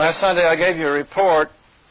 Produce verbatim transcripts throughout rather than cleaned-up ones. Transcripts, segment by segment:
Last Sunday I gave you a report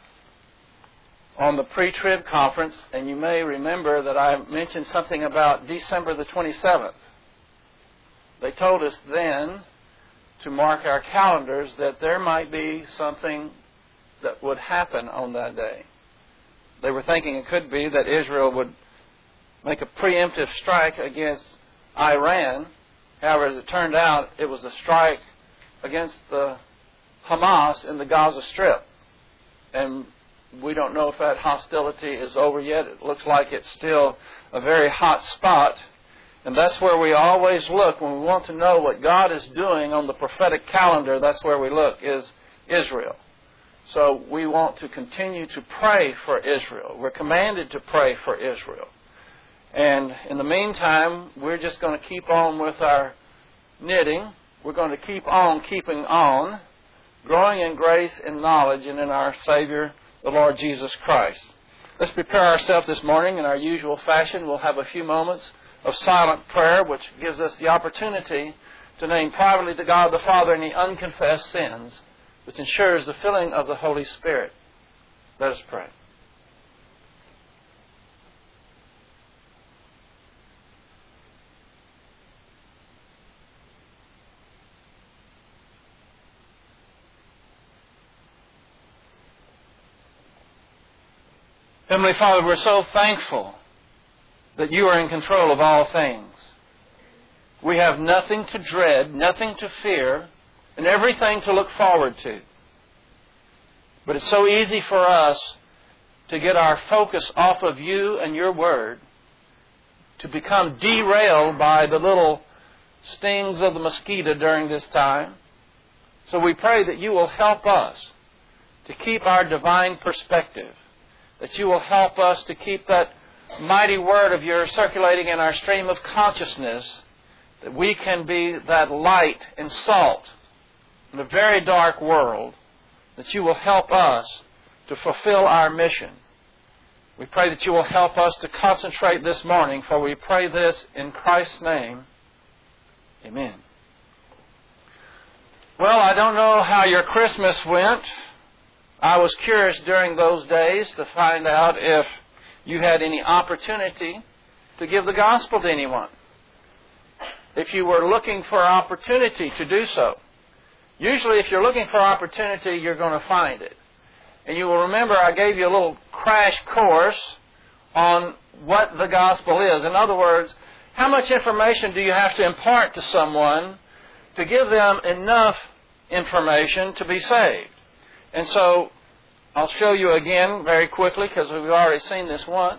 on the pre-trib conference, and you may remember that I mentioned something about December the twenty-seventh. They told us then to mark our calendars that there might be something that would happen on that day. They were thinking it could be that Israel would make a preemptive strike against Iran. However, as it turned out, it was a strike against the Hamas in the Gaza Strip. And we don't know if that hostility is over yet. It looks like it's still a very hot spot. And that's where we always look when we want to know what God is doing on the prophetic calendar. That's where we look, is Israel. So we want to continue to pray for Israel. We're commanded to pray for Israel. And in the meantime, we're just going to keep on with our knitting. We're going to keep on keeping on, growing in grace and knowledge and in our Savior, the Lord Jesus Christ. Let's prepare ourselves this morning in our usual fashion. We'll have a few moments of silent prayer, which gives us the opportunity to name privately to God the Father any unconfessed sins, which ensures the filling of the Holy Spirit. Let us pray. Heavenly Father, we're so thankful that you are in control of all things. We have nothing to dread, nothing to fear, and everything to look forward to. But it's so easy for us to get our focus off of you and your word, to become derailed by the little stings of the mosquito during this time. So we pray that you will help us to keep our divine perspective, that you will help us to keep that mighty word of yours circulating in our stream of consciousness, that we can be that light and salt in a very dark world, that you will help us to fulfill our mission. We pray that you will help us to concentrate this morning, for we pray this in Christ's name. Amen. Well, I don't know how your Christmas went. I was curious during those days to find out if you had any opportunity to give the gospel to anyone. If you were looking for opportunity to do so. Usually if you're looking for opportunity, you're going to find it. And you will remember I gave you a little crash course on what the gospel is. In other words, how much information do you have to impart to someone to give them enough information to be saved? And so I'll show you again very quickly, because we've already seen this once.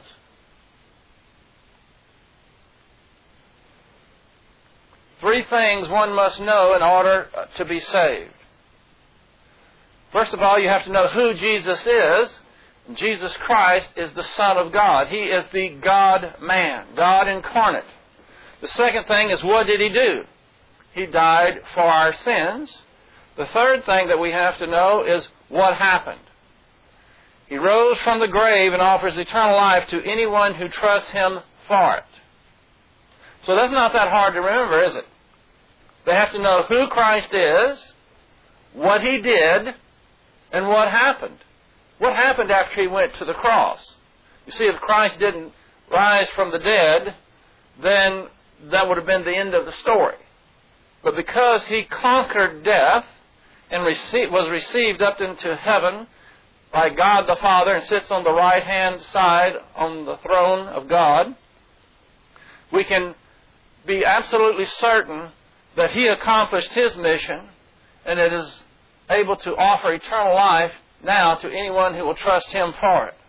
Three things one must know in order to be saved. First of all, you have to know who Jesus is. Jesus Christ is the Son of God. He is the God-man, God incarnate. The second thing is, what did He do? He died for our sins. The third thing that we have to know is what happened. He rose from the grave and offers eternal life to anyone who trusts Him for it. So that's not that hard to remember, is it? They have to know who Christ is, what He did, and what happened. What happened after He went to the cross? You see, if Christ didn't rise from the dead, then that would have been the end of the story. But because He conquered death and received, was received up into heaven by God the Father and sits on the right-hand side on the throne of God, we can be absolutely certain that He accomplished His mission and it is able to offer eternal life now to anyone who will trust Him for it.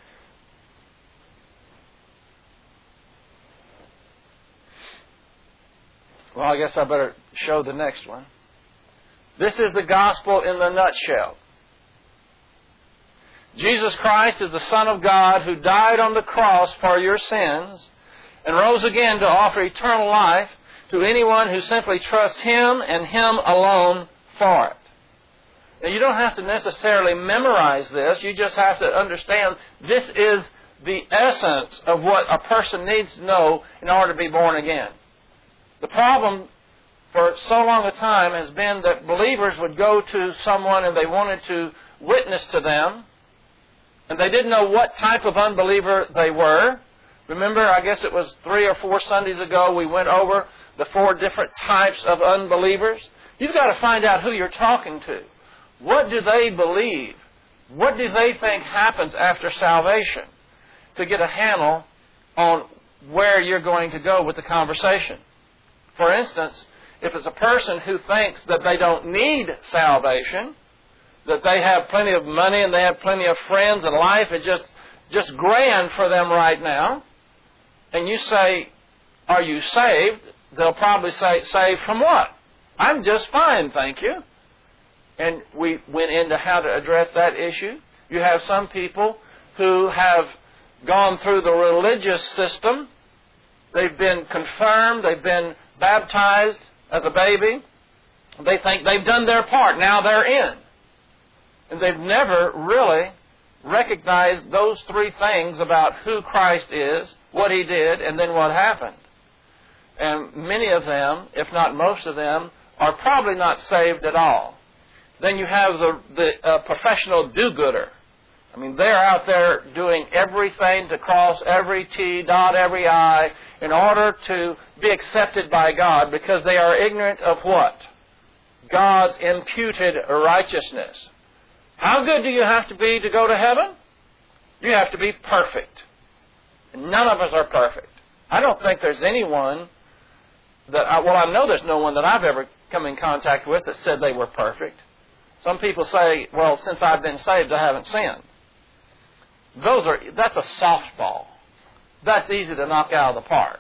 Well, I guess I better show the next one. This is the gospel in the nutshell. Jesus Christ is the Son of God who died on the cross for your sins and rose again to offer eternal life to anyone who simply trusts Him and Him alone for it. Now, you don't have to necessarily memorize this. You just have to understand this is the essence of what a person needs to know in order to be born again. The problem for so long a time has been that believers would go to someone and they wanted to witness to them, and they didn't know what type of unbeliever they were. Remember, I guess it was three or four Sundays ago, we went over the four different types of unbelievers. You've got to find out who you're talking to. What do they believe? What do they think happens after salvation? To get a handle on where you're going to go with the conversation. For instance, if it's a person who thinks that they don't need salvation, that they have plenty of money and they have plenty of friends and life is just, just grand for them right now, and you say, are you saved? They'll probably say, saved from what? I'm just fine, thank you. And we went into how to address that issue. You have some people who have gone through the religious system. They've been confirmed. They've been baptized as a baby. They think they've done their part. Now they're in. And they've never really recognized those three things about who Christ is, what He did, and then what happened. And many of them, if not most of them, are probably not saved at all. Then you have the, the uh, professional do-gooder. I mean, they're out there doing everything to cross every T, dot every I, in order to be accepted by God, because they are ignorant of what? God's imputed righteousness. How good do you have to be to go to heaven? You have to be perfect. And none of us are perfect. I don't think there's anyone that, I, well, I know there's no one that I've ever come in contact with that said they were perfect. Some people say, well, since I've been saved, I haven't sinned. Those are, that's a softball. That's easy to knock out of the park.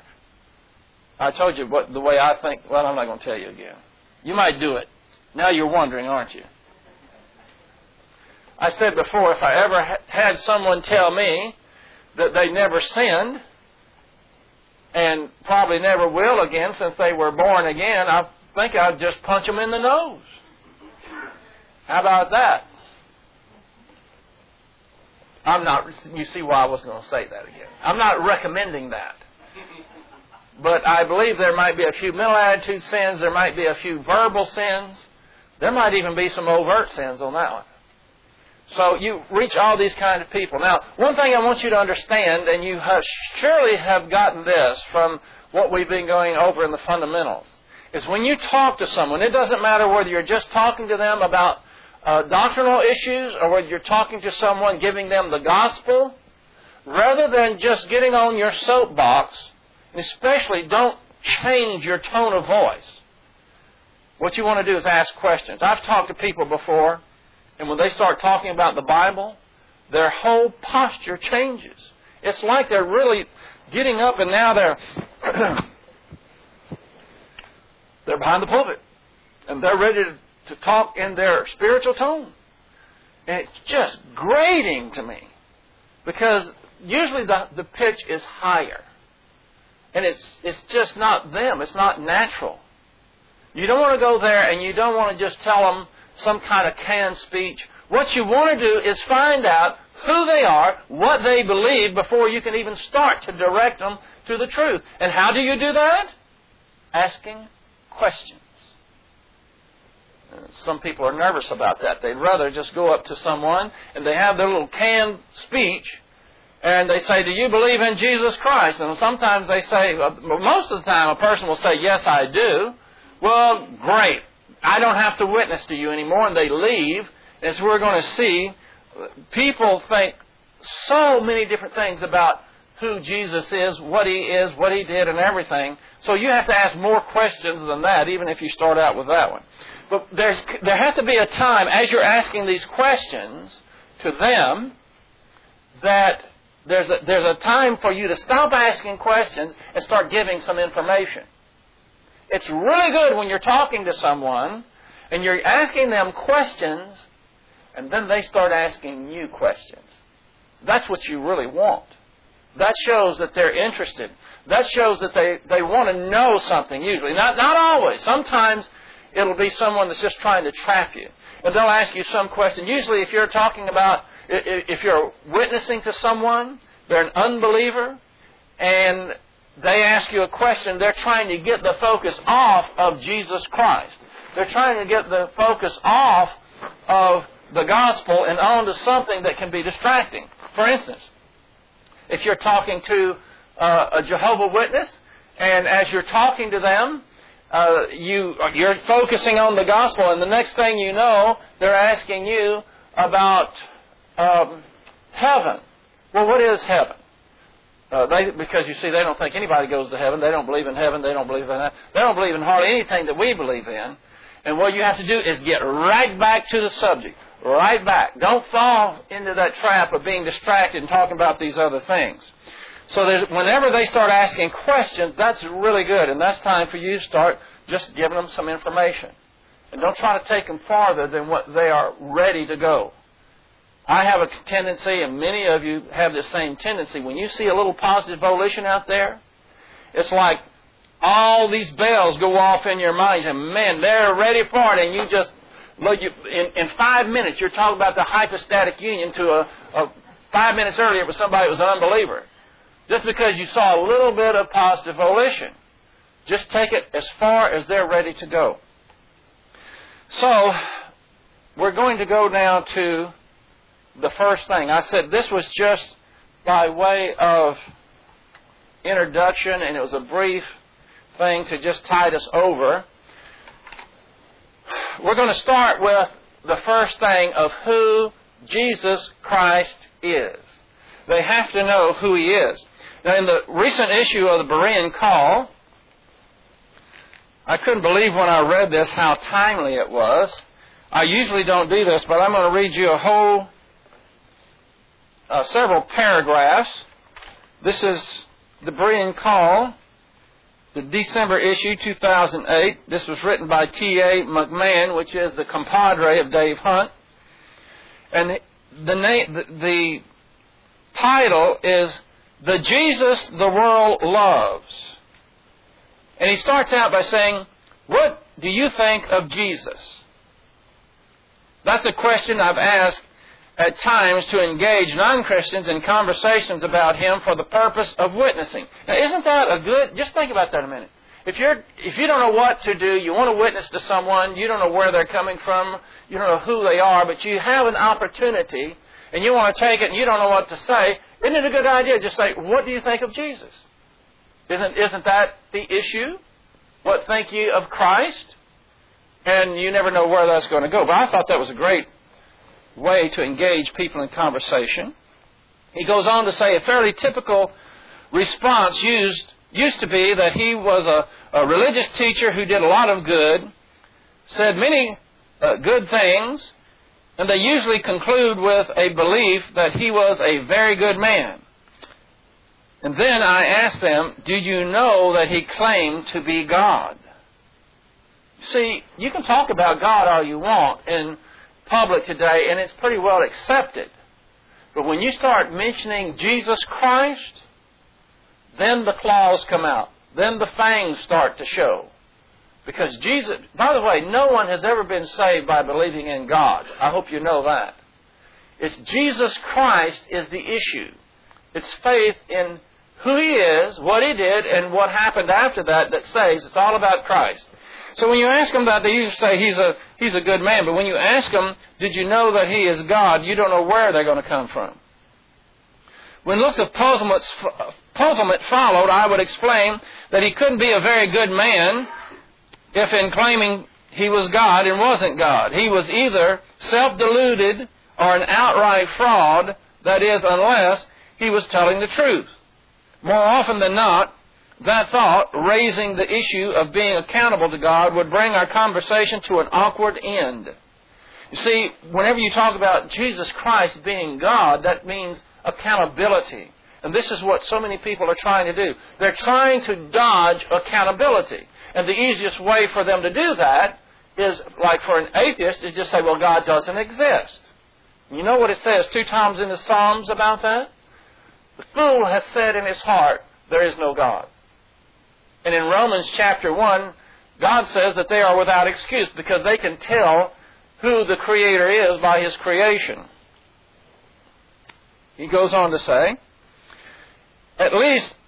I told you what the way I think. Well, I'm not going to tell you again. You might do it. Now you're wondering, aren't you? I said before, if I ever ha- had someone tell me that they never sinned, and probably never will again since they were born again, I think I'd just punch them in the nose. How about that? I'm not, you see why I wasn't going to say that again. I'm not recommending that. But I believe there might be a few mental attitude sins, there might be a few verbal sins, there might even be some overt sins on that one. So you reach all these kind of people. Now, one thing I want you to understand, and you have surely have gotten this from what we've been going over in the fundamentals, is when you talk to someone, it doesn't matter whether you're just talking to them about uh, doctrinal issues or whether you're talking to someone giving them the gospel, rather than just getting on your soapbox, and especially don't change your tone of voice. What you want to do is ask questions. I've talked to people before, and when they start talking about the Bible, their whole posture changes. It's like they're really getting up and now they're they're behind the pulpit. And they're ready to, to talk in their spiritual tone. And it's just grating to me. Because usually the, the pitch is higher. And it's it's just not them. It's not natural. You don't want to go there and you don't want to just tell them some kind of canned speech. What you want to do is find out who they are, what they believe, before you can even start to direct them to the truth. And how do you do that? Asking questions. Some people are nervous about that. They'd rather just go up to someone and they have their little canned speech and they say, do you believe in Jesus Christ? And sometimes they say, well, most of the time a person will say, yes, I do. Well, great. I don't have to witness to you anymore, and they leave. As we're going to see, people think so many different things about who Jesus is, what He is, what He did, and everything. So you have to ask more questions than that, even if you start out with that one. But there's, there has to be a time, as you're asking these questions to them, that there's a, there's a time for you to stop asking questions and start giving some information. It's really good when you're talking to someone and you're asking them questions and then they start asking you questions. That's what you really want. That shows that they're interested. That shows that they, they want to know something usually. Not, not always. Sometimes it'll be someone that's just trying to trap you. And they'll ask you some question. Usually if you're talking about, if you're witnessing to someone, they're an unbeliever, and they ask you a question, they're trying to get the focus off of Jesus Christ. They're trying to get the focus off of the gospel and onto something that can be distracting. For instance, if you're talking to uh, a Jehovah's Witness, and as you're talking to them, uh, you, you're focusing on the gospel, and the next thing you know, they're asking you about um, heaven. Well, what is heaven? Uh, they, because you see, they don't think anybody goes to heaven. They don't believe in heaven. They don't believe in that. They don't believe in hardly anything that we believe in. And what you have to do is get right back to the subject. Right back. Don't fall into that trap of being distracted and talking about these other things. So there's, whenever they start asking questions, that's really good. And that's time for you to start just giving them some information. And don't try to take them farther than what they are ready to go. I have a tendency, and many of you have the same tendency, when you see a little positive volition out there, it's like all these bells go off in your mind, and man, they're ready for it, and you just, look, you, in, in five minutes, you're talking about the hypostatic union to a, a five minutes earlier with somebody that was an unbeliever. Just because you saw a little bit of positive volition. Just take it as far as they're ready to go. So, we're going to go now to the first thing. I said this was just by way of introduction, and it was a brief thing to just tide us over. We're going to start with the first thing of who Jesus Christ is. They have to know who He is. Now, in the recent issue of the Berean Call, I couldn't believe when I read this how timely it was. I usually don't do this, but I'm going to read you a whole Uh, several paragraphs. This is the Berean Call, the December issue, two thousand eight. This was written by T A McMahon, which is the compadre of Dave Hunt. And the, name, the, the title is The Jesus the World Loves. And he starts out by saying, what do you think of Jesus? That's a question I've asked at times to engage non-Christians in conversations about Him for the purpose of witnessing. Now, isn't that a good... Just think about that a minute. If you're, if you don't know what to do, you want to witness to someone, you don't know where they're coming from, you don't know who they are, but you have an opportunity, and you want to take it and you don't know what to say, isn't it a good idea to just say, what do you think of Jesus? Isn't, isn't that the issue? What think ye of Christ? And you never know where that's going to go. But I thought that was a great way to engage people in conversation. He goes on to say a fairly typical response used used to be that he was a, a religious teacher who did a lot of good, said many uh, good things, and they usually conclude with a belief that he was a very good man. And then I asked them, do you know that he claimed to be God? See, you can talk about God all you want in public today, and it's pretty well accepted. But when you start mentioning Jesus Christ, then the claws come out. Then the fangs start to show. Because Jesus, by the way, no one has ever been saved by believing in God. I hope you know that. It's Jesus Christ is the issue. It's faith in who He is, what He did, and what happened after that that saves. It's all about Christ. So when you ask them that, they usually say he's a he's a good man. But when you ask them, did you know that He is God, you don't know where they're going to come from. When looks of puzzlement, puzzlement followed, I would explain that he couldn't be a very good man if in claiming he was God and wasn't God. He was either self-deluded or an outright fraud, that is, unless he was telling the truth. More often than not, that thought, raising the issue of being accountable to God, would bring our conversation to an awkward end. You see, whenever you talk about Jesus Christ being God, that means accountability. And this is what so many people are trying to do. They're trying to dodge accountability. And the easiest way for them to do that is, like for an atheist, is just say, well, God doesn't exist. You know what it says two times in the Psalms about that? The fool has said in his heart, there is no God. And in Romans chapter one, God says that they are without excuse because they can tell who the Creator is by His creation. He goes on to say, at least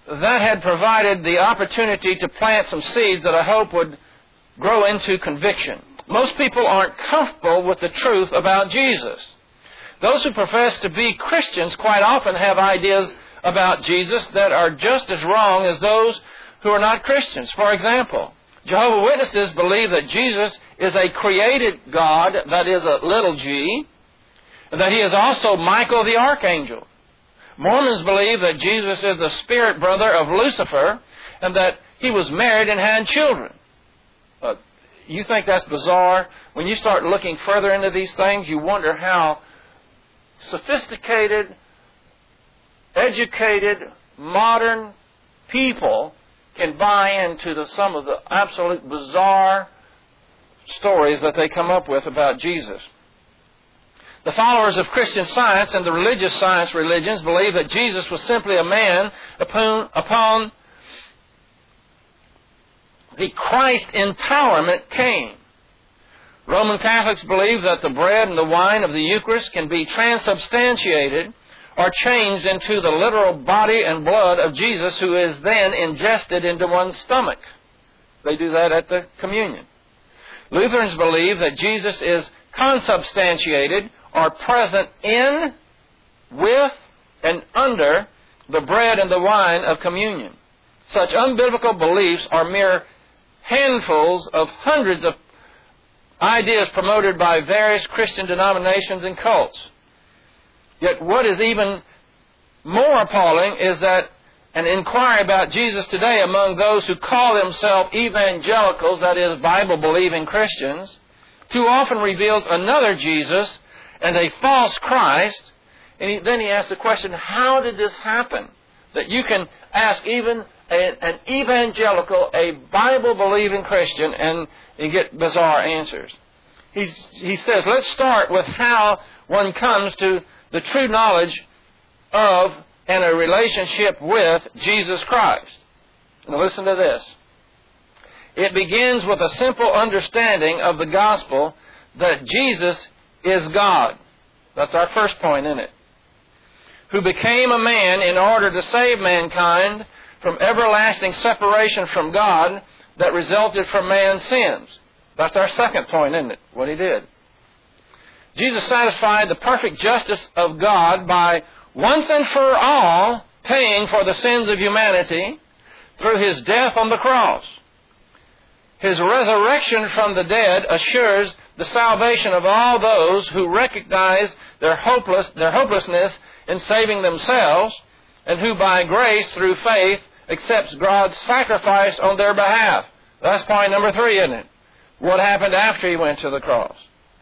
that had provided the opportunity to plant some seeds that I hope would grow into conviction. Most people aren't comfortable with the truth about Jesus. Those who profess to be Christians quite often have ideas about Jesus that are just as wrong as those who are not Christians. For example, Jehovah's Witnesses believe that Jesus is a created God, that is a little g, and that He is also Michael the Archangel. Mormons believe that Jesus is the spirit brother of Lucifer and that He was married and had children. Uh, you think that's bizarre? When you start looking further into these things, you wonder how sophisticated, educated, modern people can buy into the, some of the absolute bizarre stories that they come up with about Jesus. The followers of Christian Science and the religious science religions believe that Jesus was simply a man upon, upon the Christ empowerment came. Roman Catholics believe that the bread and the wine of the Eucharist can be transubstantiated or changed into the literal body and blood of Jesus, who is then ingested into one's stomach. They do that at the communion. Lutherans believe that Jesus is consubstantiated or present in, with, and under the bread and the wine of communion. Such unbiblical beliefs are mere handfuls of hundreds of ideas promoted by various Christian denominations and cults. Yet what is even more appalling is that an inquiry about Jesus today among those who call themselves evangelicals, that is, Bible-believing Christians, too often reveals another Jesus and a false Christ. And he, then he asks the question, how did this happen? That you can ask even a, an evangelical, a Bible-believing Christian, and you get bizarre answers. He's, he says, let's start with how one comes to the true knowledge of and a relationship with Jesus Christ. Now listen to this. It begins with a simple understanding of the gospel that Jesus is God. That's our first point in it. Who became a man in order to save mankind from everlasting separation from God that resulted from man's sins. That's our second point, isn't it? What He did. Jesus satisfied the perfect justice of God by once and for all paying for the sins of humanity through His death on the cross. His resurrection from the dead assures the salvation of all those who recognize their hopeless, their hopelessness in saving themselves, and who by grace through faith accepts God's sacrifice on their behalf. That's point number three, isn't it? What happened after He went to the cross?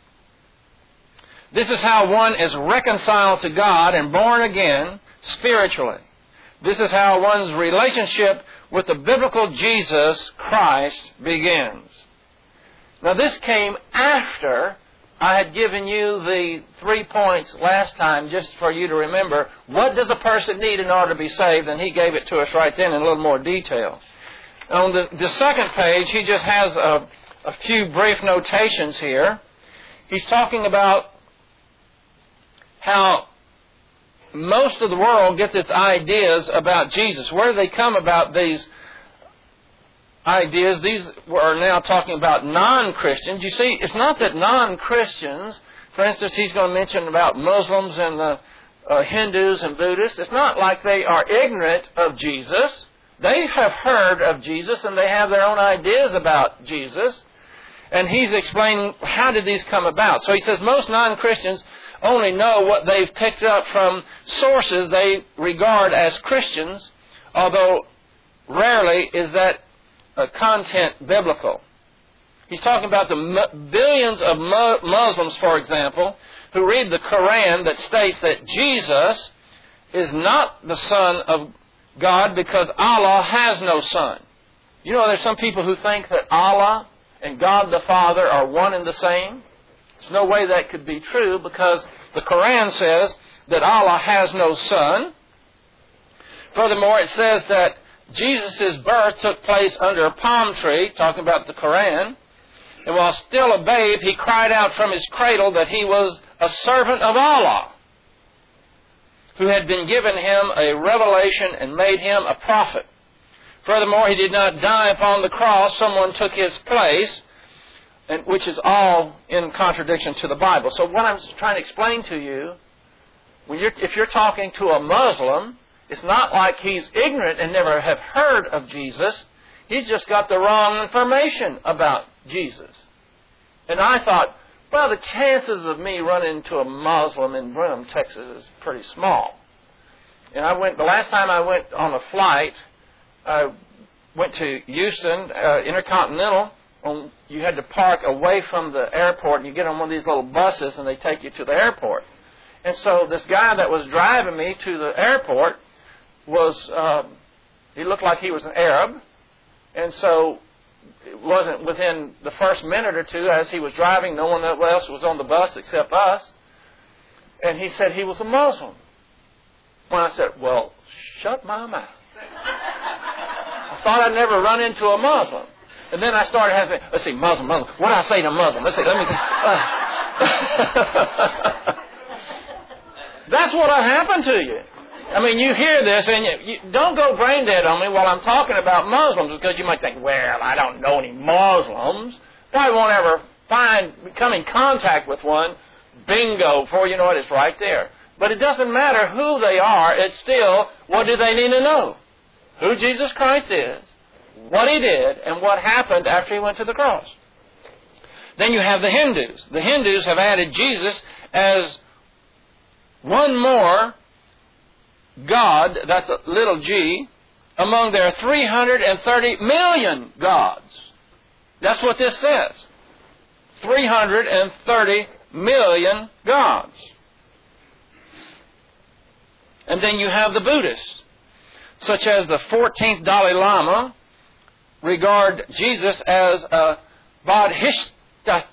This is how one is reconciled to God and born again spiritually. This is how one's relationship with the biblical Jesus Christ begins. Now this came after I had given you the three points last time, just for you to remember, what does a person need in order to be saved? And he gave it to us right then in a little more detail. On the, the second page, he just has a, a few brief notations here. He's talking about how most of the world gets its ideas about Jesus. Where do they come about these ideas? These are now talking about non-Christians. You see, it's not that non-Christians, for instance, he's going to mention about Muslims and the uh, Hindus and Buddhists. It's not like they are ignorant of Jesus. They have heard of Jesus and they have their own ideas about Jesus. And he's explaining how did these come about. So he says most non-Christians only know what they've picked up from sources they regard as Christians, although rarely is that uh, content biblical. He's talking about the m- billions of mu- Muslims, for example, who read the Quran that states that Jesus is not the Son of God because Allah has no son. You know, there's some people who think that Allah and God the Father are one and the same. There's no way that could be true because the Quran says that Allah has no son. Furthermore, it says that Jesus' birth took place under a palm tree, talking about the Quran. And while still a babe, he cried out from his cradle that he was a servant of Allah. who had been given him a revelation and made him a prophet. Furthermore, he did not die upon the cross. Someone took his place, and which is all in contradiction to the Bible. So what I'm trying to explain to you, when you're, if you're talking to a Muslim, it's not like he's ignorant and never have heard of Jesus. He's just got the wrong information about Jesus. And I thought, well, the chances of me running into a Muslim in Brenham, Texas is pretty small. And I went, the last time I went on a flight, I went to Houston, uh, Intercontinental. On, you had to park away from the airport, and you get on one of these little buses, and they take you to the airport. And so this guy that was driving me to the airport was, uh, he looked like he was an Arab. And so it wasn't within the first minute or two as he was driving, no one else was on the bus except us. And he said he was a Muslim. When I said, well, shut my mouth. I thought I'd never run into a Muslim. And then I started having, let's see, Muslim, Muslim. What do I say to Muslim? Let's see, let me... Uh, that's what happened to you. I mean, you hear this, and you, you don't go brain dead on me while I'm talking about Muslims, because you might think, well, I don't know any Muslims. Probably won't ever find, come in contact with one. Bingo, before you know it, it's right there. But it doesn't matter who they are. It's still, what do they need to know? Who Jesus Christ is, what He did, and what happened after He went to the cross. Then you have the Hindus. The Hindus have added Jesus as one more God, that's a little g, among their three hundred thirty million gods. That's what this says. three hundred thirty million gods. And then you have the Buddhists, such as the fourteenth Dalai Lama, regard Jesus as a Bodhisattva.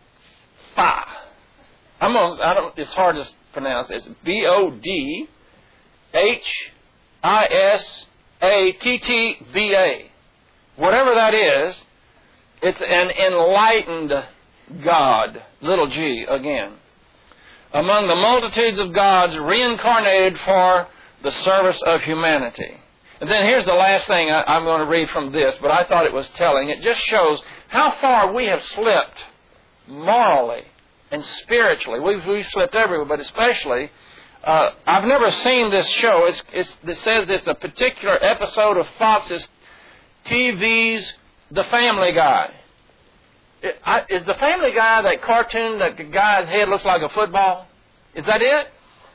I'm almost, I don't, it's hard to pronounce. It's B O D H I S A T T V A. Whatever that is, it's an enlightened God, little g again, among the multitudes of gods reincarnated for the service of humanity. And then here's the last thing I, I'm going to read from this, but I thought it was telling. It just shows how far we have slipped morally and spiritually. We've, we've slipped everywhere, but especially, uh, I've never seen this show. It's, it's, it says it's a particular episode of Fox's T V's The Family Guy. It, I, is The Family Guy that cartoon that the guy's head looks like a football? Is that it?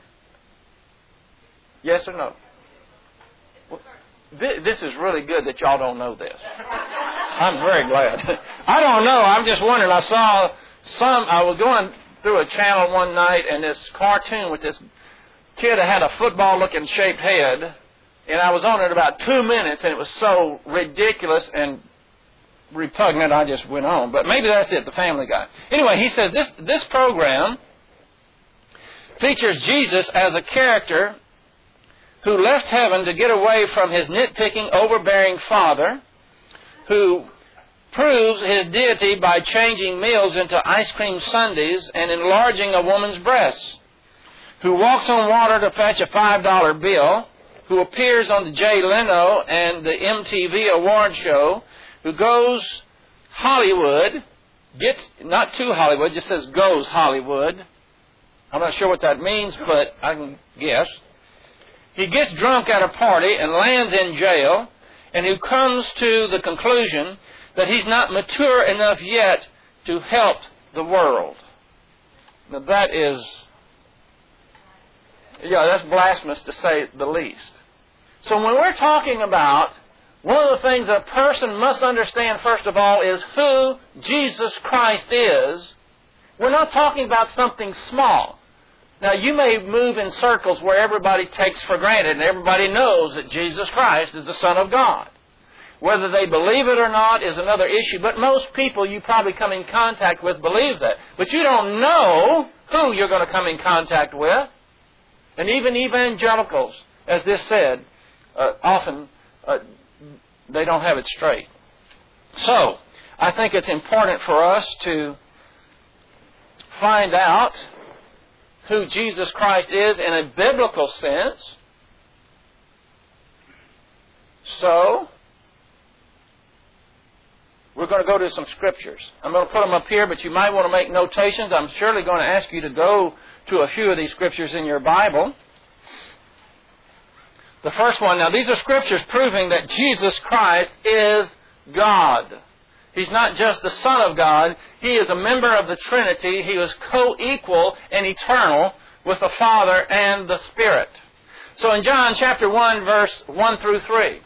Yes or no? Well, th- this is really good that y'all don't know this. I'm very glad. I don't know. I'm just wondering. I saw some, I was going through a channel one night, and this cartoon with this kid that had a football-looking shaped head, and I was on it about two minutes, and it was so ridiculous and repugnant, I just went on. But maybe that's it, The Family Guy. Anyway, he said this, this program features Jesus as a character who left heaven to get away from his nitpicking, overbearing father, who proves his deity by changing meals into ice cream sundaes and enlarging a woman's breasts, who walks on water to fetch a five dollar bill, who appears on the Jay Leno and the M T V award show, who goes Hollywood, gets, not to Hollywood, just says goes Hollywood. I'm not sure what that means, but I can guess. He gets drunk at a party and lands in jail, and who comes to the conclusion that he's not mature enough yet to help the world. Now that is, yeah, that's blasphemous to say the least. So when we're talking about, one of the things that a person must understand, first of all, is who Jesus Christ is. We're not talking about something small. Now, you may move in circles where everybody takes for granted and everybody knows that Jesus Christ is the Son of God. Whether they believe it or not is another issue, but most people you probably come in contact with believe that. But you don't know who you're going to come in contact with. And even evangelicals, as this said, uh, often uh, they don't have it straight. So, I think it's important for us to find out who Jesus Christ is in a biblical sense. So, we're going to go to some scriptures. I'm going to put them up here, but you might want to make notations. I'm surely going to ask you to go to a few of these scriptures in your Bible. The first one, now these are scriptures proving that Jesus Christ is God. He's not just the Son of God. He is a member of the Trinity. He was co-equal and eternal with the Father and the Spirit. So in John chapter one, verse one through three,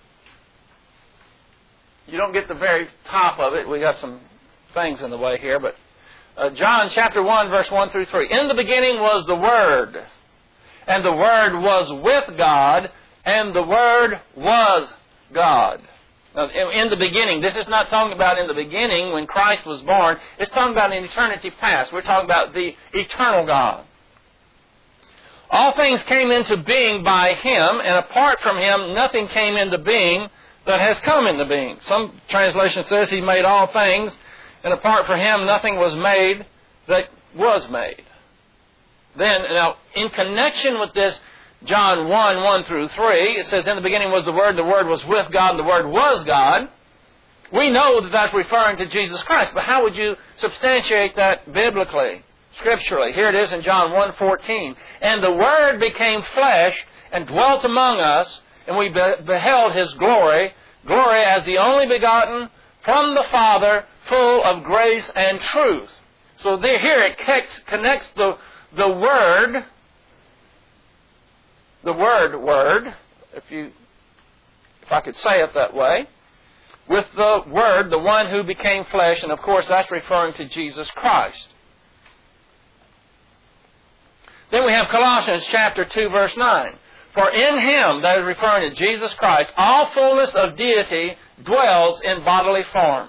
you don't get the very top of it. We got some things in the way here, but uh, John chapter one, verse one through three. In the beginning was the Word, and the Word was with God, and the Word was God. Now, in the beginning, this is not talking about in the beginning when Christ was born. It's talking about in eternity past. We're talking about the eternal God. All things came into being by Him, and apart from Him, nothing came into being that has come into being. Some translation says He made all things, and apart from Him, nothing was made that was made. Then, now, in connection with this, John one, one through three, it says, in the beginning was the Word, the Word was with God, and the Word was God. We know that that's referring to Jesus Christ, but how would you substantiate that biblically, scripturally? Here it is in John one, fourteen. And the Word became flesh and dwelt among us, and we be- beheld His glory, glory as the only begotten from the Father, full of grace and truth. So there, here it connects the, the Word, the Word, Word, if you, if I could say it that way, with the Word, the one who became flesh, and of course that's referring to Jesus Christ. Then we have Colossians chapter two, verse nine. For in Him, that is referring to Jesus Christ, all fullness of deity dwells in bodily form.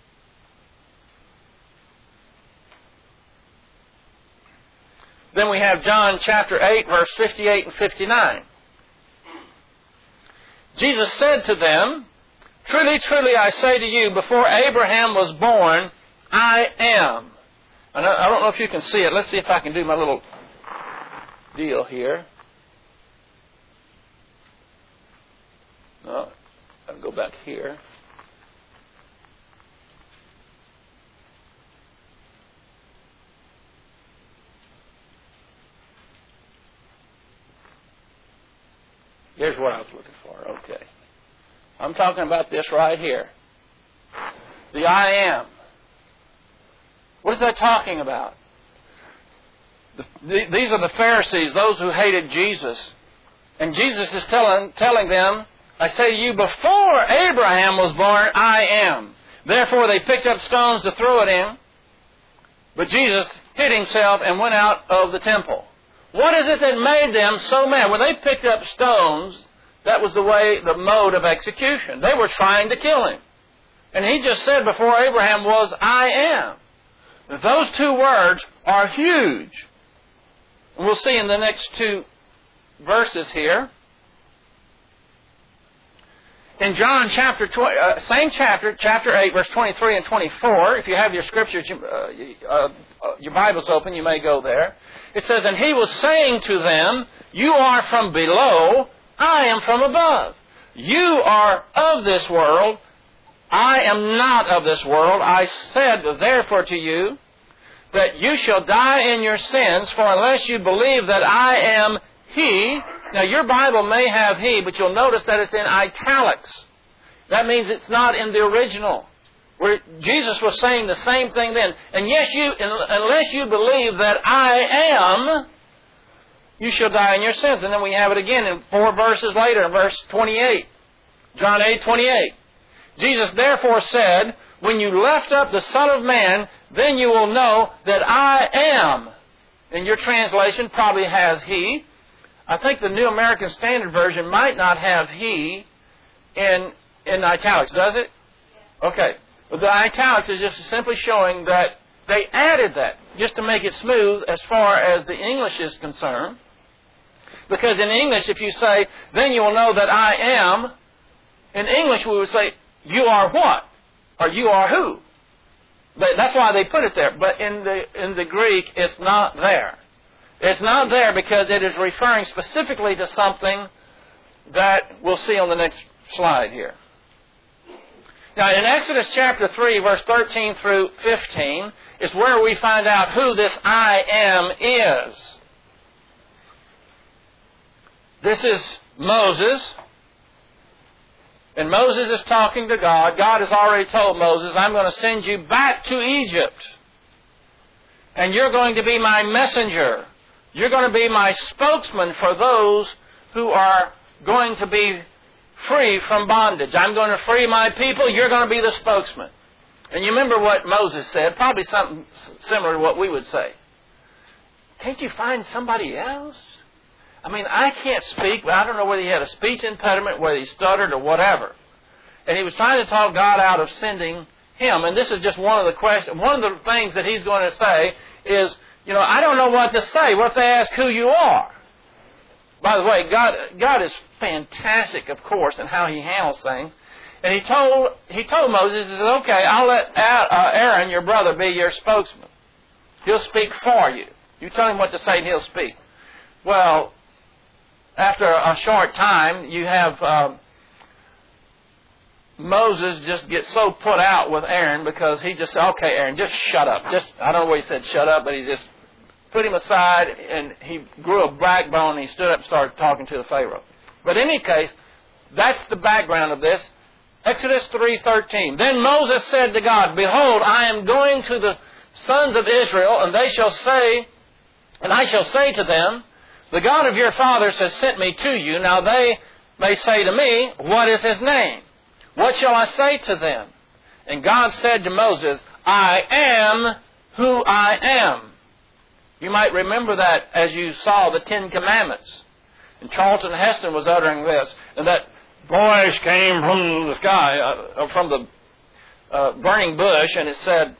Then we have John chapter eight, verse fifty-eight and fifty-nine. Jesus said to them, truly, truly, I say to you, before Abraham was born, I am. And I don't know if you can see it. Let's see if I can do my little deal here. No, I'll go back here. Here's what I was looking for. Okay. I'm talking about this right here. The I am. What is that talking about? The, the, these are the Pharisees, those who hated Jesus. And Jesus is telling, telling them, I say to you, before Abraham was born, I am. Therefore they picked up stones to throw at Him. But Jesus hid Himself and went out of the temple. What is it that made them so mad? When they picked up stones, that was the way, the mode of execution. They were trying to kill Him. And He just said before Abraham was, I am. Those two words are huge. And we'll see in the next two verses here. In John chapter twenty, uh, same chapter, chapter eight, verse twenty-three and twenty-four. If you have your scriptures, uh, uh, your Bible's open, you may go there. It says, and He was saying to them, you are from below, I am from above. You are of this world, I am not of this world. I said therefore to you, that you shall die in your sins, for unless you believe that I am He. Now your Bible may have He, but you'll notice that it's in italics. That means it's not in the original. Where Jesus was saying the same thing then. And yes, you, unless you believe that I am, you shall die in your sins. And then we have it again in four verses later, in verse twenty-eight. John eight, twenty-eight. Jesus therefore said, when you lift up the Son of Man, then you will know that I am. And your translation probably has He. I think the New American Standard Version might not have He in, in italics, does it? Okay. But the italics is just simply showing that they added that just to make it smooth as far as the English is concerned. Because in English, if you say, then you will know that I am, in English we would say, you are what? Or you are who? But that's why they put it there. But in the in the Greek, it's not there. It's not there because it is referring specifically to something that we'll see on the next slide here. Now, in Exodus chapter three, verse thirteen through fifteen, is where we find out who this I am is. This is Moses. And Moses is talking to God. God has already told Moses, I'm going to send you back to Egypt. And you're going to be my messenger. You're going to be my spokesman for those who are going to be free from bondage. I'm going to free my people. You're going to be the spokesman. And you remember what Moses said, probably something similar to what we would say. Can't you find somebody else? I mean, I can't speak, but I don't know whether he had a speech impediment, whether he stuttered or whatever. And he was trying to talk God out of sending him. And this is just one of the questions. One of the things that he's going to say is, you know, I don't know what to say. What if they ask who you are? By the way, God, God is fantastic, of course, in how He handles things. And He told He told Moses, He said, "Okay, I'll let Aaron, your brother, be your spokesman. He'll speak for you. You tell him what to say, and he'll speak." Well, after a short time, you have uh, Moses just gets so put out with Aaron because he just said, "Okay, Aaron, just shut up." Just I don't know why he said shut up, but he just put him aside, and he grew a backbone, and he stood up and started talking to the Pharaoh. But in any case, that's the background of this. Exodus three thirteen. Then Moses said to God, "Behold, I am going to the sons of Israel, and they shall say, and I shall say to them, the God of your fathers has sent me to you. Now they may say to me, what is His name? What shall I say to them?" And God said to Moses, "I am who I am." You might remember that as you saw the Ten Commandments. And Charlton Heston was uttering this, and that voice came from the sky, uh, from the uh, burning bush, and it said,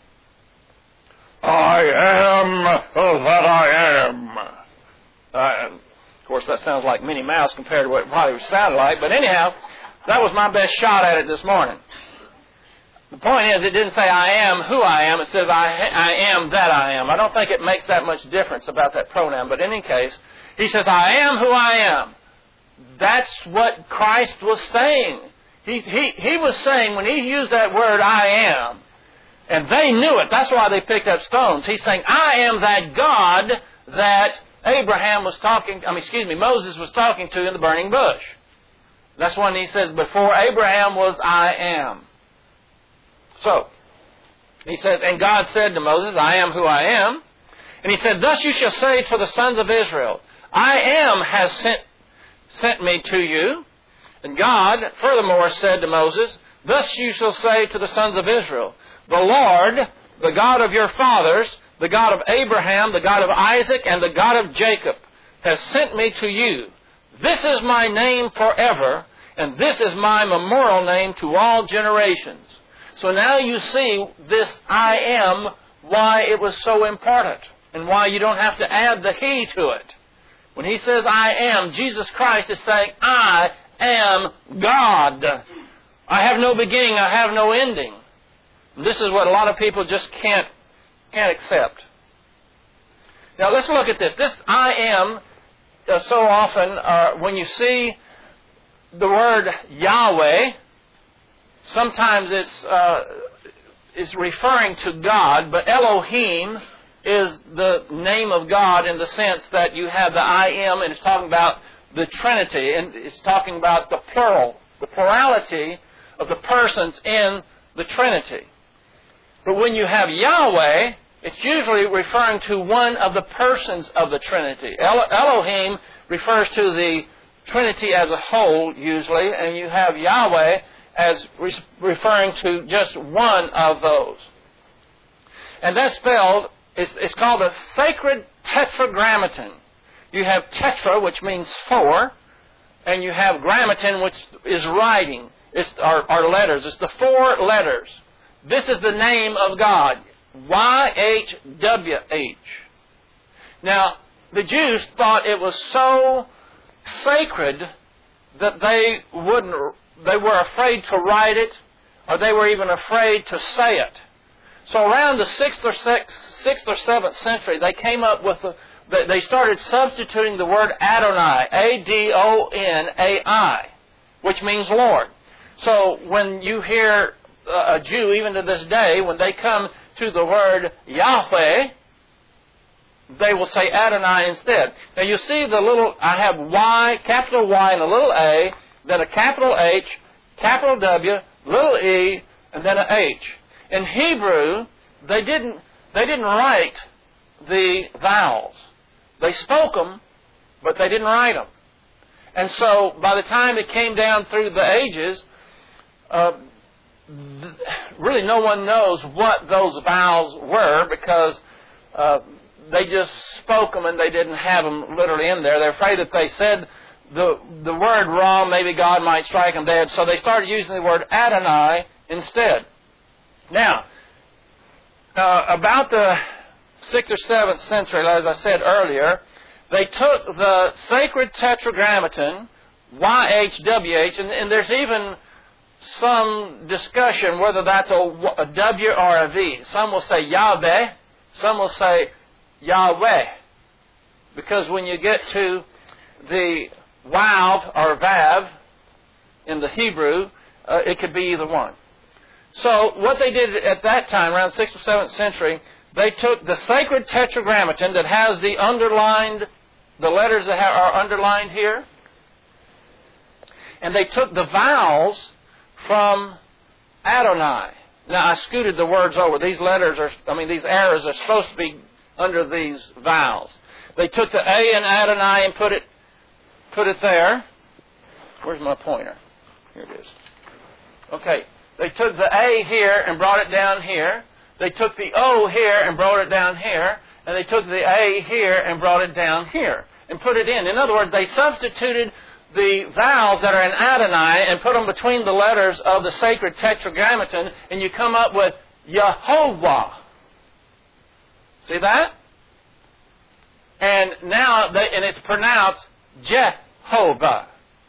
"I am that I am." Uh, of course, that sounds like Minnie Mouse compared to what it probably sounded like. But anyhow, that was my best shot at it this morning. The point is, it didn't say I am who I am. It says I, I am that I am. I don't think it makes that much difference about that pronoun. But in any case, he says, I am who I am. That's what Christ was saying. He, he, he was saying, when he used that word, I am, and they knew it. That's why they picked up stones. He's saying, I am that God that Abraham was talking, I mean, excuse me, Moses was talking to in the burning bush. That's when he says, before Abraham was, I am. So, he said, and God said to Moses, I am who I am. And he said, thus you shall say to the sons of Israel, I am has sent, sent me to you. And God furthermore said to Moses, thus you shall say to the sons of Israel, the Lord, the God of your fathers, the God of Abraham, the God of Isaac, and the God of Jacob, has sent me to you. This is my name forever, and this is my memorial name to all generations. So now you see this I am, why it was so important, and why you don't have to add the he to it. When he says I am, Jesus Christ is saying, I am God. I have no beginning, I have no ending. And this is what a lot of people just can't, can't accept. Now let's look at this. This I am, uh, so often, uh, when you see the word Yahweh, sometimes it's, uh, it's referring to God, but Elohim is the name of God in the sense that you have the I am, and it's talking about the Trinity, and it's talking about the plural, the plurality of the persons in the Trinity. But when you have Yahweh, it's usually referring to one of the persons of the Trinity. El- Elohim refers to the Trinity as a whole, usually, and you have Yahweh as re- referring to just one of those. And that's spelled, it's, it's called a sacred tetragrammaton. You have tetra, which means four, and you have grammaton, which is writing. It's our, our letters. It's the four letters. This is the name of God. Y H W H. Now, the Jews thought it was so sacred that they wouldn't, they were afraid to write it, or they were even afraid to say it. So around the sixth or sixth, sixth or seventh century, they came up with a, they started substituting the word Adonai, A D O N A I, which means Lord. So when you hear a Jew, even to this day, when they come to the word Yahweh, they will say Adonai instead. Now you see the little, I have Y, capital Y and a little a, then a capital H, capital W, little e, and then an H. In Hebrew, they didn't, they didn't write the vowels. They spoke them, but they didn't write them. And so by the time it came down through the ages, uh, th- really no one knows what those vowels were, because uh, they just spoke them and they didn't have them literally in there. They're afraid that they said the the word wrong, maybe God might strike them dead. So they started using the word Adonai instead. Now, uh, about the sixth or seventh century, as I said earlier, they took the sacred tetragrammaton, Y H W H, and, and there's even some discussion whether that's a, a W or a V. Some will say Yahweh, some will say Yahweh, because when you get to the Wav or Vav in the Hebrew, uh, it could be either one. So what they did at that time, around sixth or seventh century, they took the sacred tetragrammaton that has the underlined, the letters that are underlined here, and they took the vowels from Adonai. Now I scooted the words over. These letters are, I mean, these arrows are supposed to be under these vowels. They took the A in Adonai and put it, put it there. Where's my pointer? Here it is. Okay. They took the A here and brought it down here. They took the O here and brought it down here. And they took the A here and brought it down here and put it in. In other words, they substituted the vowels that are in Adonai and put them between the letters of the sacred tetragrammaton, and you come up with Yehovah. See that? And now, they, and it's pronounced Jehovah.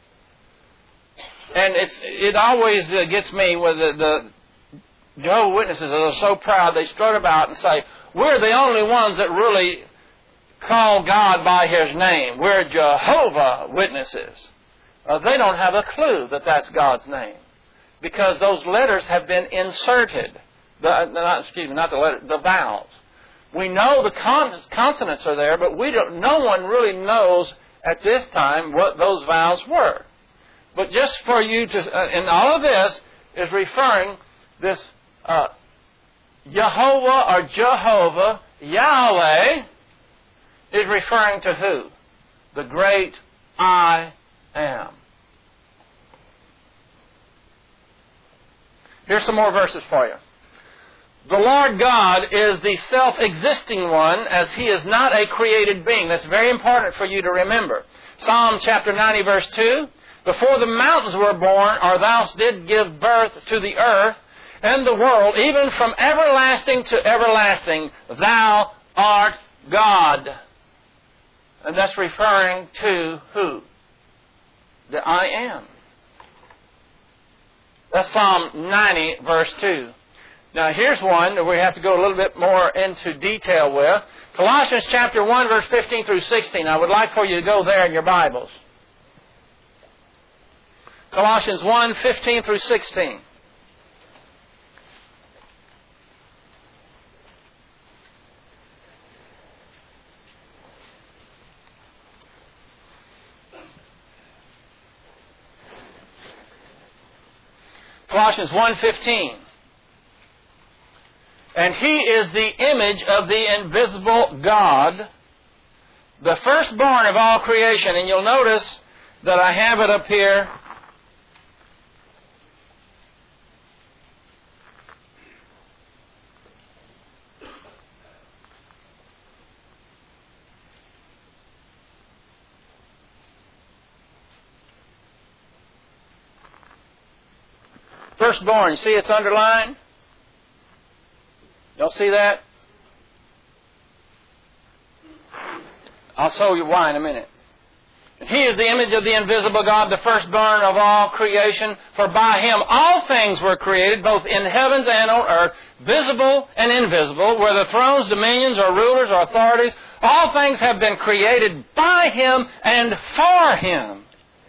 And it's, it always uh, gets me with the, the Jehovah's Witnesses are so proud. They strut about and say, we're the only ones that really call God by His name. We're Jehovah Witnesses. Uh, they don't have a clue that that's God's name, because those letters have been inserted. The, not, excuse me, not the letter, the vowels. We know the con- consonants are there, but we don't. No one really knows at this time what those vowels were. But just for you to, uh, and all of this is referring, this uh, Yehovah or Jehovah, Yahweh, is referring to who? The great I am. Here's some more verses for you. The Lord God is the self-existing one, as He is not a created being. That's very important for you to remember. Psalm chapter ninety, verse two. Before the mountains were born, or thou didst give birth to the earth and the world, even from everlasting to everlasting, thou art God. And that's referring to who? The I am. That's Psalm ninety, verse two. Now here's one that we have to go a little bit more into detail with. Colossians chapter one, verse fifteen through sixteen. I would like for you to go there in your Bibles. Colossians one, fifteen through sixteen. Colossians one, fifteen. And He is the image of the invisible God, the firstborn of all creation. And you'll notice that I have it up here. Firstborn, see it's underlined? Y'all see that? I'll show you why in a minute. And He is the image of the invisible God, the firstborn of all creation. For by Him all things were created, both in heavens and on earth, visible and invisible, whether thrones, dominions, or rulers, or authorities. All things have been created by Him and for Him.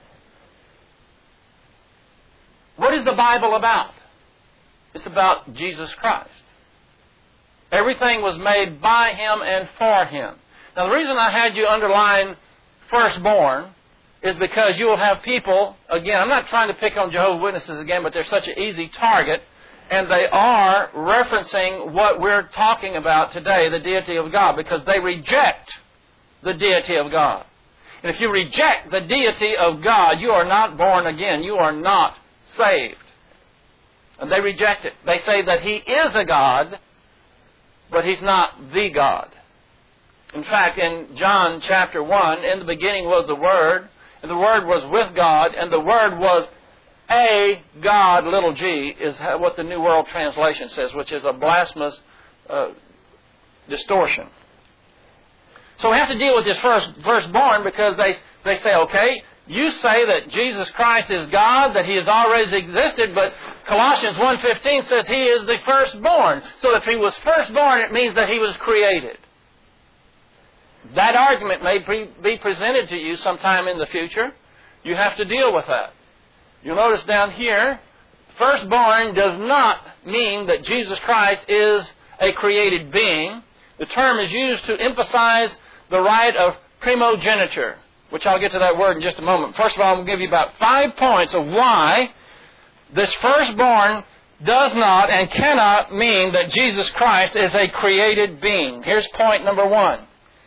What is the Bible about? It's about Jesus Christ. Everything was made by Him and for Him. Now, the reason I had you underline firstborn is because you will have people, again, I'm not trying to pick on Jehovah's Witnesses again, but they're such an easy target, and they are referencing what we're talking about today, the deity of God, because they reject the deity of God. And if you reject the deity of God, you are not born again. You are not saved. And they reject it. They say that He is a God, but He's not the God. In fact, in John chapter one, in the beginning was the Word, and the Word was with God, and the Word was a God, little g, is what the New World Translation says, which is a blasphemous uh, distortion. So we have to deal with this first firstborn because they, they say, okay, you say that Jesus Christ is God, that He has always existed, but Colossians one fifteen says He is the firstborn. So if He was firstborn, it means that He was created. That argument may be presented to you sometime in the future. You have to deal with that. You'll notice down here, firstborn does not mean that Jesus Christ is a created being. The term is used to emphasize the right of primogeniture, which I'll get to that word in just a moment. First of all, I'm going to give you about five points of why this firstborn does not and cannot mean that Jesus Christ is a created being. Here's point number one.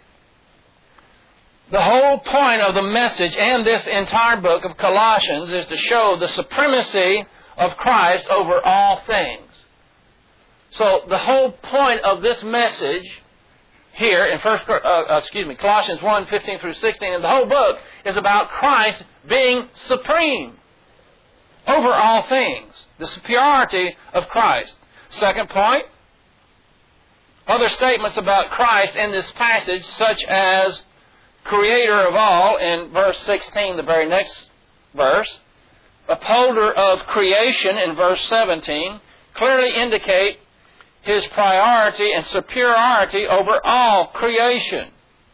The whole point of the message and this entire book of Colossians is to show the supremacy of Christ over all things. So the whole point of this message here in first, uh, excuse me, Colossians one fifteen through sixteen, and the whole book is about Christ being supreme over all things. The superiority of Christ. Second point, other statements about Christ in this passage, such as Creator of all in verse sixteen, the very next verse, upholder of creation in verse seventeen, clearly indicate His priority and superiority over all creation.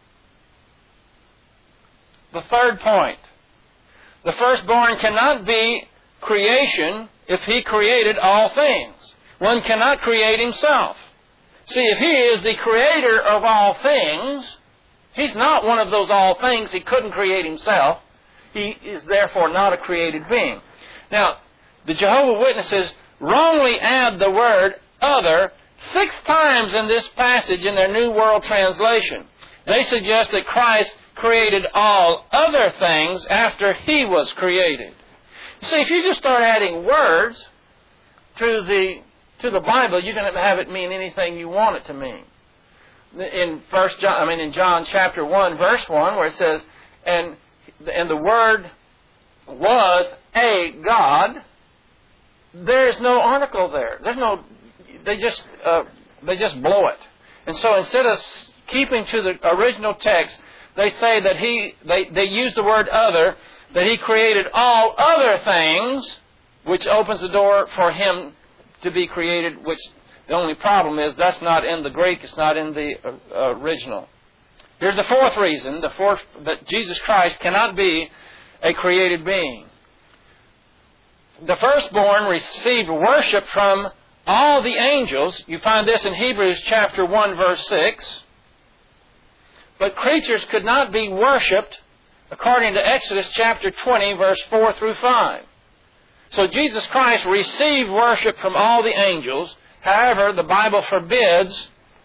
The third point, the firstborn cannot be creation if He created all things. One cannot create himself. See, if He is the creator of all things, He's not one of those all things. He couldn't create Himself. He is therefore not a created being. Now, the Jehovah's Witnesses wrongly add the word other six times in this passage in their New World Translation. They suggest that Christ created all other things after He was created. See, if you just start adding words to the to the Bible, you can have it mean anything you want it to mean. In First John, I mean in John chapter one, verse one, where it says, "And and the Word was a God." There's no article there. There's no. They just uh, they just blow it. And so instead of keeping to the original text, they say that he they they use the word other, that He created all other things, which opens the door for Him to be created, which. The only problem is that's not in the Greek, it's not in the uh, original. Here's the fourth reason, the fourth, that Jesus Christ cannot be a created being. The firstborn received worship from all the angels. You find this in Hebrews chapter one, verse six. But creatures could not be worshipped according to Exodus chapter twenty, verse four through five. So Jesus Christ received worship from all the angels. However, the Bible forbids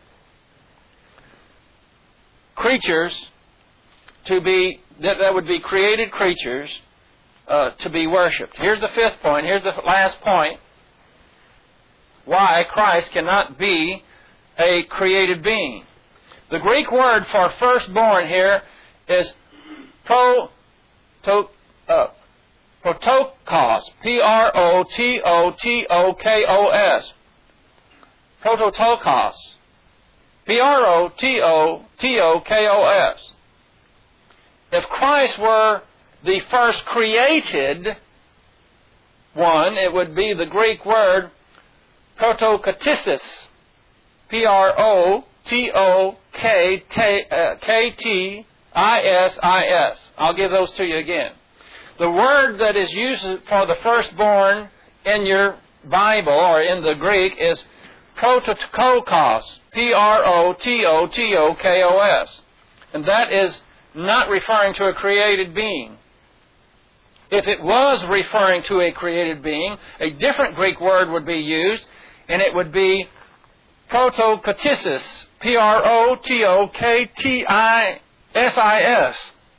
creatures to be, that, that would be created creatures, uh, to be worshipped. Here's the fifth point. Here's the last point. Why Christ cannot be a created being. The Greek word for firstborn here is pro, to, uh, protokos. P R O T O T O K O S. Prototokos. P R O T O T O K O S. If Christ were the first created one, it would be the Greek word protokatisis. P R O T O K T I S I S. I'll give those to you again. The word that is used for the firstborn in your Bible or in the Greek is prototokos, P R O T O T O K O S. And that is not referring to a created being. If it was referring to a created being, a different Greek word would be used, and it would be protokotisis, P R O T O K T I S I S.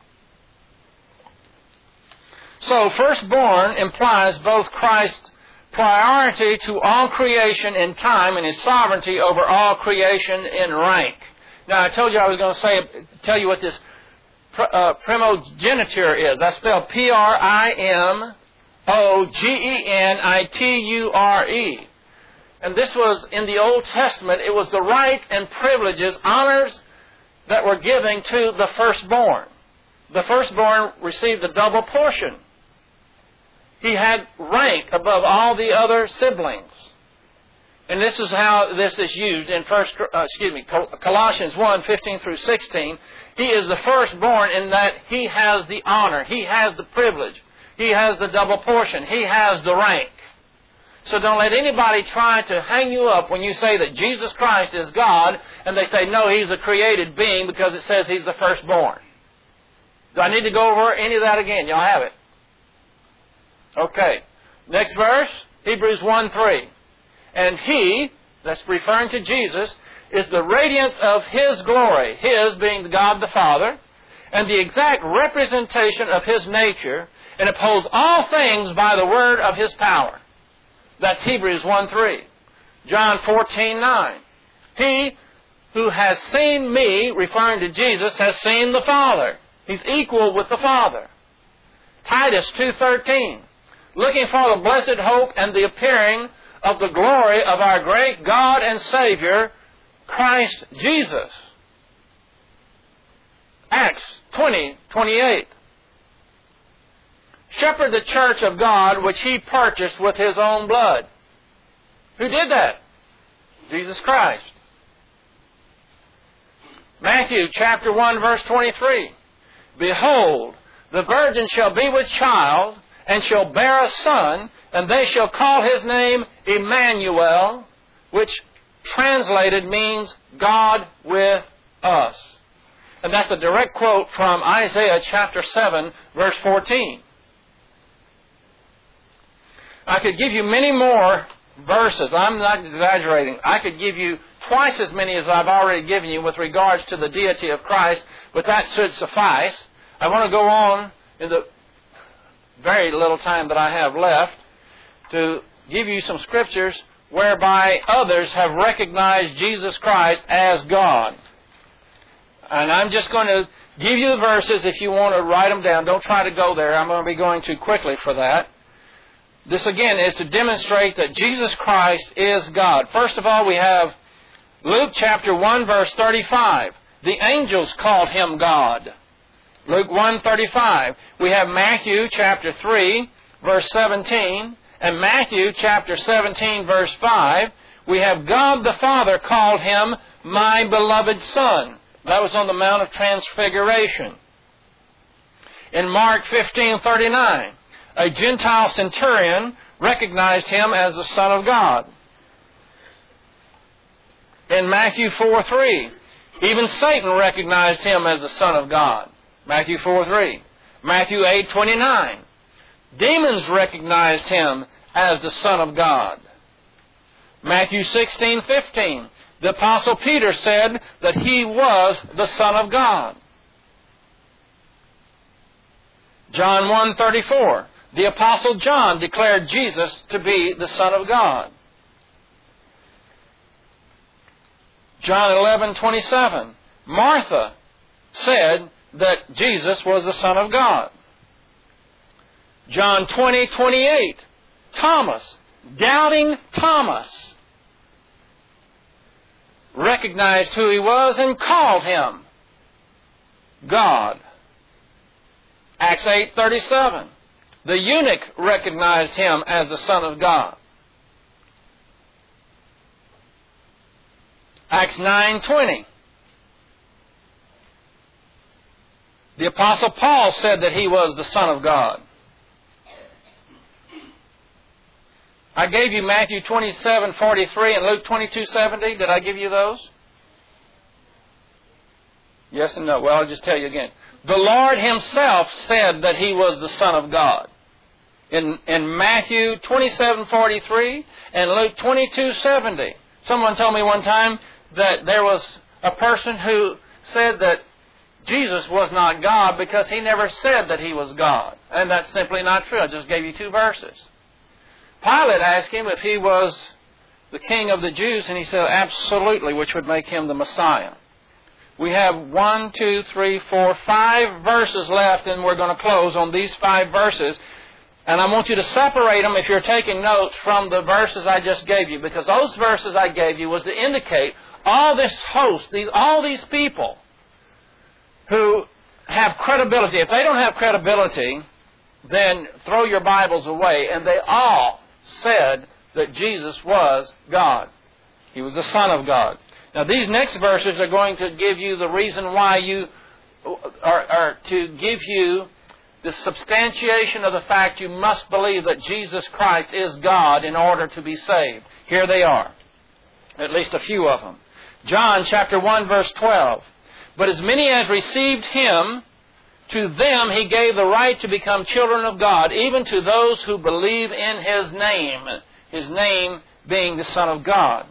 So, firstborn implies both Christ's priority to all creation in time and His sovereignty over all creation in rank. Now, I told you I was going to say, tell you what this uh, primogeniture is. That's spelled P R I M O G E N I T U R E. And this was, in the Old Testament, it was the right and privileges, honors that were given to the firstborn. The firstborn received a double portion. He had rank above all the other siblings. And this is how this is used in first, uh, excuse me, Colossians one, fifteen through sixteen. He is the firstborn in that he has the honor, he has the privilege, he has the double portion, he has the rank. So don't let anybody try to hang you up when you say that Jesus Christ is God, and they say, no, He's a created being because it says He's the firstborn. Do I need to go over any of that again? Y'all have it? Okay. Next verse, Hebrews one three. And He, that's referring to Jesus, is the radiance of His glory, His being God the Father, and the exact representation of His nature, and upholds all things by the word of His power. That's Hebrews one three. John fourteen nine. He who has seen me, referring to Jesus, has seen the Father. He's equal with the Father. Titus two thirteen. Looking for the blessed hope and the appearing of the glory of our great God and Savior, Christ Jesus. Acts twenty twenty-eight. Shepherd the church of God, which He purchased with His own blood. Who did that? Jesus Christ. Matthew chapter one, verse twenty-three. Behold, the virgin shall be with child, and shall bear a son, and they shall call His name Emmanuel, which translated means God with us. And that's a direct quote from Isaiah chapter seven, verse fourteen. I could give you many more verses. I'm not exaggerating. I could give you twice as many as I've already given you with regards to the deity of Christ, but that should suffice. I want to go on in the very little time that I have left to give you some scriptures whereby others have recognized Jesus Christ as God. And I'm just going to give you the verses if you want to write them down. Don't try to go there. I'm going to be going too quickly for that. This again is to demonstrate that Jesus Christ is God. First of all, we have Luke chapter one, verse thirty-five. The angels called Him God. Luke one thirty-five. We have Matthew chapter three, verse seventeen. And Matthew chapter seventeen, verse five. We have God the Father called Him my beloved Son. That was on the Mount of Transfiguration. In Mark fifteen thirty-nine. A Gentile centurion recognized Him as the Son of God. In Matthew four three, even Satan recognized Him as the Son of God. Matthew four three. Matthew eight twenty-nine. Demons recognized Him as the Son of God. Matthew sixteen fifteen. The Apostle Peter said that He was the Son of God. John one thirty-four. The Apostle John declared Jesus to be the Son of God. John eleven twenty-seven. Martha said that Jesus was the Son of God. John twenty twenty-eight. Thomas, doubting Thomas, recognized who He was and called Him God. Acts eight thirty-seven. The eunuch recognized Him as the Son of God. Acts nine twenty. The Apostle Paul said that he was the Son of God. I gave you Matthew twenty-seven forty-three and Luke twenty-two seventy. Did I give you those? Yes and no. Well, I'll just tell you again. The Lord Himself said that He was the Son of God. In, in Matthew twenty-seven forty-three and Luke twenty-two seventy. Someone told me one time that there was a person who said that Jesus was not God because He never said that He was God. And that's simply not true. I just gave you two verses. Pilate asked Him if He was the King of the Jews, and He said absolutely, which would make Him the Messiah. We have one, two, three, four, five verses left, and we're going to close on these five verses. And I want you to separate them, if you're taking notes, from the verses I just gave you, because those verses I gave you was to indicate all this host, these, all these people who have credibility. If they don't have credibility, then throw your Bibles away. And they all said that Jesus was God. He was the Son of God. Now, these next verses are going to give you the reason why you are, are to give you the substantiation of the fact you must believe that Jesus Christ is God in order to be saved. Here they are, at least a few of them. John chapter one, verse twelve. But as many as received Him, to them He gave the right to become children of God, even to those who believe in His name. His name being the Son of God.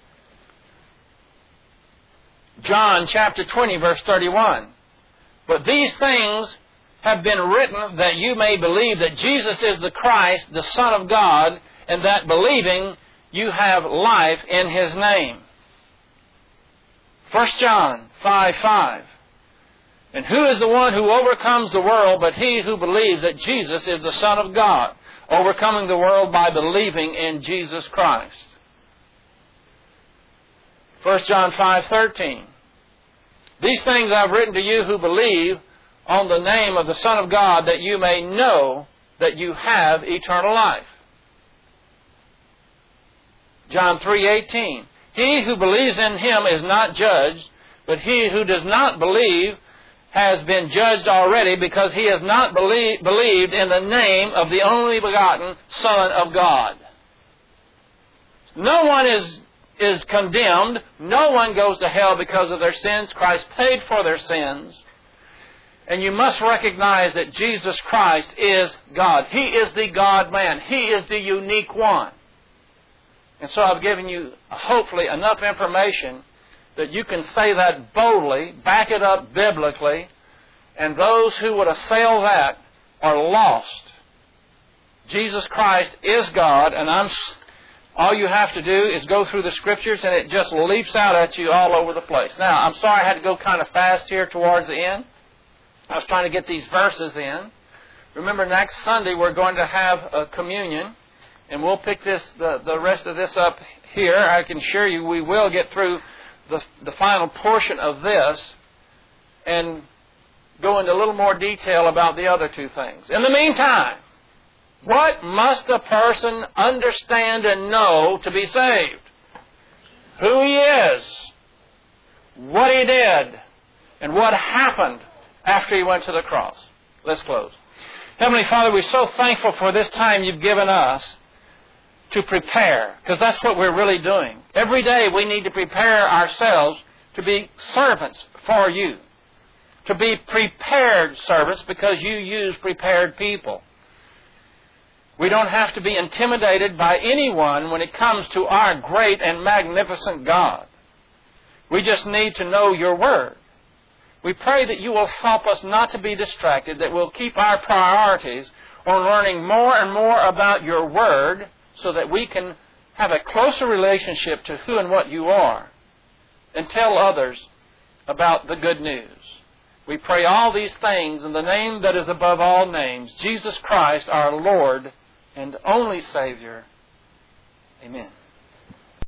John chapter twenty, verse thirty-one. But these things have been written that you may believe that Jesus is the Christ, the Son of God, and that believing you have life in His name. First John five five. And who is the one who overcomes the world but he who believes that Jesus is the Son of God, overcoming the world by believing in Jesus Christ? First John five thirteen. These things I've written to you who believe on the name of the Son of God, that you may know that you have eternal life. John three eighteen. He who believes in Him is not judged, but he who does not believe has been judged already, because he has not believe, believed in the name of the only begotten Son of God. No one is, is condemned. No one goes to hell because of their sins. Christ paid for their sins. And you must recognize that Jesus Christ is God. He is the God-man. He is the unique one. And so I've given you, hopefully, enough information that you can say that boldly, back it up biblically, and those who would assail that are lost. Jesus Christ is God, and I'm, all you have to do is go through the Scriptures, and it just leaps out at you all over the place. Now, I'm sorry I had to go kind of fast here towards the end. I was trying to get these verses in. Remember, next Sunday we're going to have a communion, and we'll pick this the, the rest of this up here. I can assure you we will get through the, the final portion of this and go into a little more detail about the other two things. In the meantime, what must a person understand and know to be saved? Who he is, what he did, and what happened after he went to the cross. Let's close. Heavenly Father, we're so thankful for this time you've given us to prepare, because that's what we're really doing. Every day we need to prepare ourselves to be servants for you, to be prepared servants, because you use prepared people. We don't have to be intimidated by anyone when it comes to our great and magnificent God. We just need to know your Word. We pray that you will help us not to be distracted, that we'll keep our priorities on learning more and more about your Word, so that we can have a closer relationship to who and what you are, and tell others about the good news. We pray all these things in the name that is above all names, Jesus Christ, our Lord and only Savior. Amen.